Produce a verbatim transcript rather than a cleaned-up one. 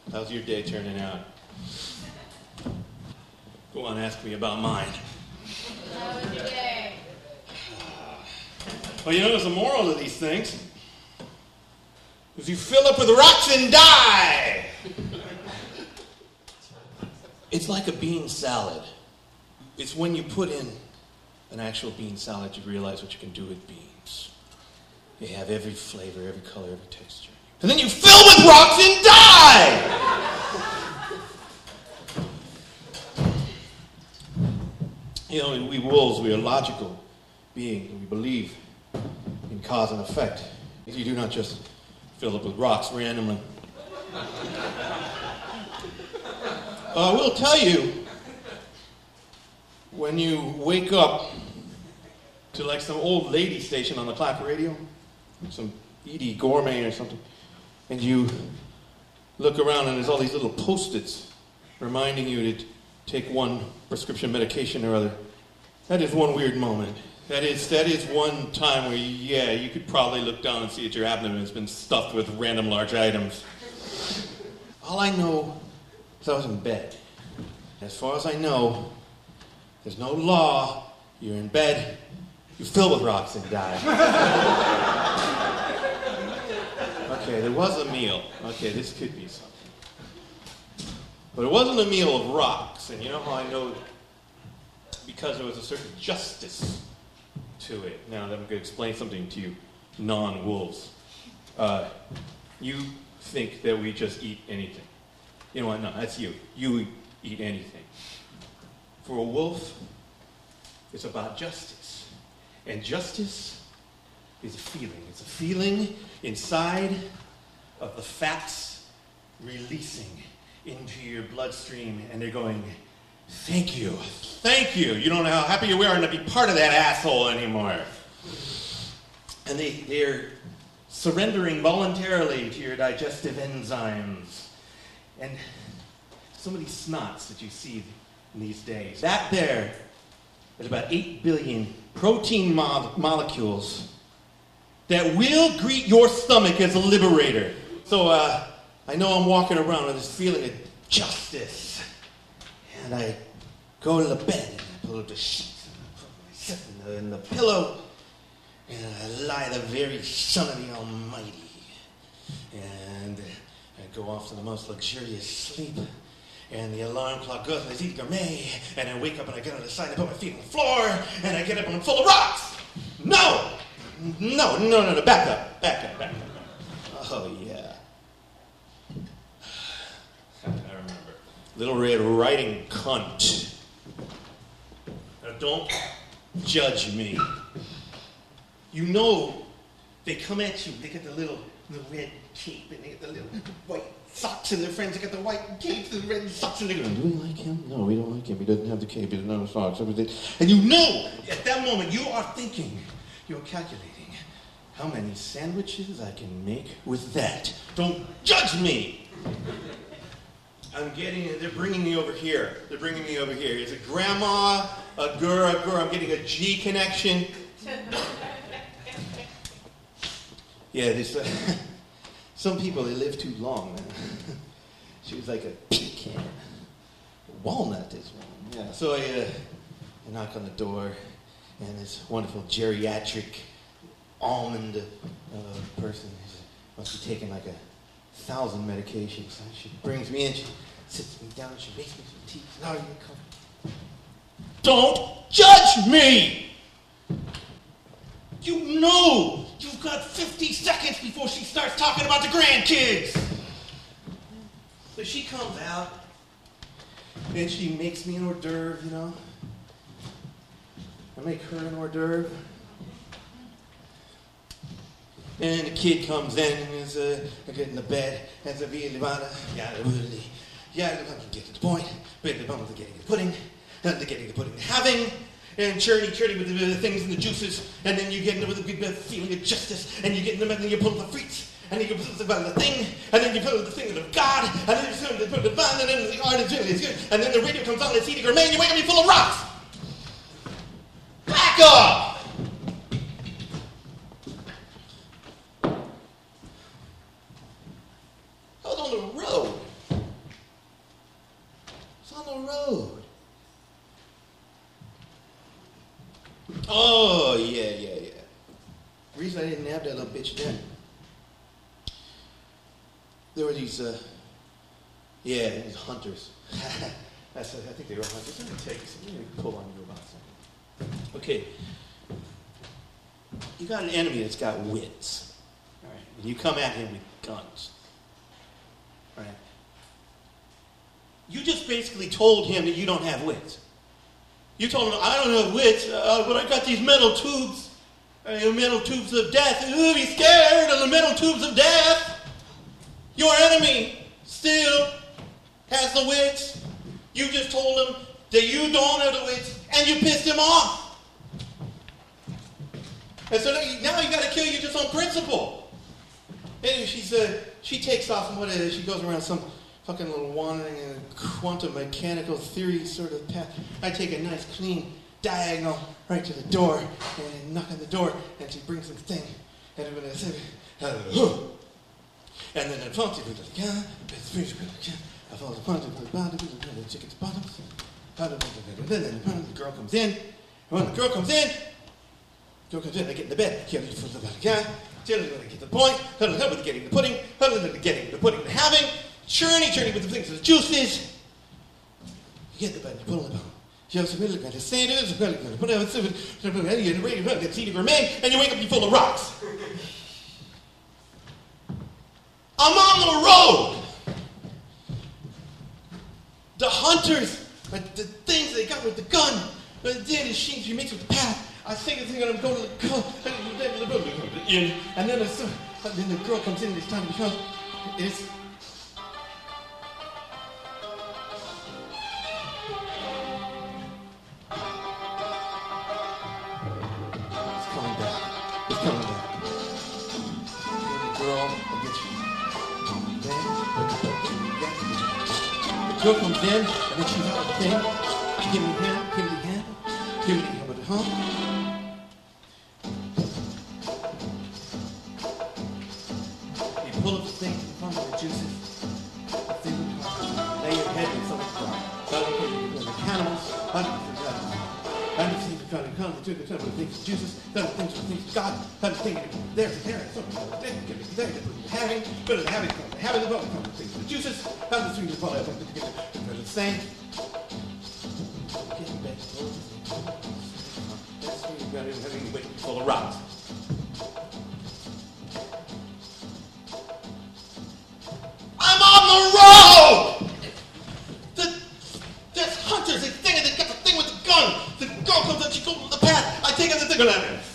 How's your day turning out? Go on, ask me about mine. How was your day? Well, you know, there's a moral to these things. Is you fill up with rocks and die. It's like a bean salad. It's when you put in an actual bean salad, you realize what you can do with beans. They have every flavor, every color, every texture. And then you fill with rocks and die! You know, we wolves, we are logical beings. We believe in cause and effect. You do not just fill up with rocks randomly. Uh, I will tell you, when you wake up to like some old lady station on the Clapper radio, some Edie Gourmet or something, and you look around and there's all these little post-its reminding you to take one prescription medication or other, that is one weird moment. That is that is one time where, yeah, you could probably look down and see that your abdomen has been stuffed with random large items. All I know is I was in bed. As far as I know, there's no law. You're in bed, you fill with rocks and die. Okay, there was a meal. Okay, this could be something. But it wasn't a meal of rocks. And you know how I know? Because there was a certain justice to it. Now, I'm going to explain something to you non-wolves. Uh, you think that we just eat anything. You know what? No, that's you. You eat anything. For a wolf, it's about justice. And justice is a feeling. It's a feeling inside of the fats releasing into your bloodstream, and they're going, thank you, thank you. You don't know how happy you are to be part of that asshole anymore. And they, they're surrendering voluntarily to your digestive enzymes. And some of these snots that you see in these days, that there is about eight billion protein mo- molecules that will greet your stomach as a liberator. So uh, I know I'm walking around with this feeling of justice. And I go to the bed and I pull up the sheets and I put myself in the, in the pillow and I lie the very son of the Almighty. And I go off to the most luxurious sleep. And the alarm clock goes and I see gourmet. And I wake up and I get on the side and I put my feet on the floor. And I get up and I'm full of rocks. No! No, no, no, no, back up, back up, back up. Oh, yeah. I remember. Little Red Riding Cunt. Now, don't judge me. You know, they come at you, they get the little, the red cape, and they get the little white socks, and their friends, they get the white capes and red socks, and they go, do we like him? No, we don't like him. He doesn't have the cape, he doesn't have the socks, everything. And you know, at that moment, you are thinking, you're calculating how many sandwiches I can make with that. Don't judge me! I'm getting, they're bringing me over here. They're bringing me over here. Is it grandma, a girl, a girl? I'm getting a G connection. Yeah, this, uh, some people, they live too long, man. She was like a pecan. A walnut is one. Yeah. So I, uh, I knock on the door, and this wonderful geriatric almond uh, person must be taking like a thousand medications. And she brings me in, she sits me down, she makes me some tea. Now you come. Don't judge me! You know you've got fifty seconds before she starts talking about the grandkids. So she comes out, and she makes me an hors d'oeuvre, you know. I make her an hors d'oeuvre. And the kid comes in and is, uh, I get in the bed, and the via levada, yeah, really, yeah, I can get to the point, but the moment of getting the pudding, not the getting the pudding, the having, and churny, churny with the, the things and the juices, and then you get into with a good feeling of justice, and you get in the and you pull the frites, and you put the, the thing, and then you put the thing of God, and then you put the bun, and then the art is really good, and then the radio comes on, and it's eating gourmet, and you wake up, you're full of rocks! Back up! Out on the road. the road. Oh, yeah, yeah, yeah. The reason I didn't have that little bitch then, there were these, uh, yeah, these hunters. That's, I think they were hunters. Let me take this. Let me pull on you about something. Okay. You got an enemy that's got wits. All right. And you come at him with guns. All right. You just basically told him that you don't have wits. You told him, I don't have wits, uh, but I got these metal tubes. Uh, metal tubes of death. Ooh, be scared of the metal tubes of death. Your enemy still has the wits. You just told him that you don't have the wits, and you pissed him off. And so now you, now you got to kill you just on principle. Anyway, she's uh, she takes off and what it is, she goes around some fucking little wandering in a quantum mechanical theory sort of path. I take a nice clean diagonal right to the door and knock on the door, and she brings the thing, and I'm gonna say, hello. And then I punch it with the can, I follow the punch to the bottom, the chicken's bottoms. And then the girl comes in. And when the girl comes in, the girl comes in, I get in the bed. Kill you for the guy. Tell her to get the point. Tell her with getting the pudding. Tell her to getting the pudding to having. Churny, churny with the things of the juices. You get the bed, you put on the bone. You have some milk, and say it is, put it on the you ready to get seed remain, and you wake up, you full of rocks. I'm on the road. The hunters, the things they got with the gun, but then she, she makes with the path. I think I think I'm going to the gun, in, and then, the, and then the girl comes in. It's time to become. It's it's coming back. It's coming back. The girl will get you. The girl comes in, and then she's out of the thing. Give me the hand, give me the hand, give me the hand with the hump. You pull up the thing in front of the juices. The thing with the hump. Lay your head in something. The cannibals, and the things are trying to come, the two the things of juices, then the things of things of God, then the thing there's a there, something there, having, but the having, having the book, the things of the juices, then the things of God, the same. Getting back to those. That's where you've got to having weight full of rocks. I'm on the road! The, there's hunters, they think they got the thing with the gun. The girl comes up, she goes with the path. I take her the thing,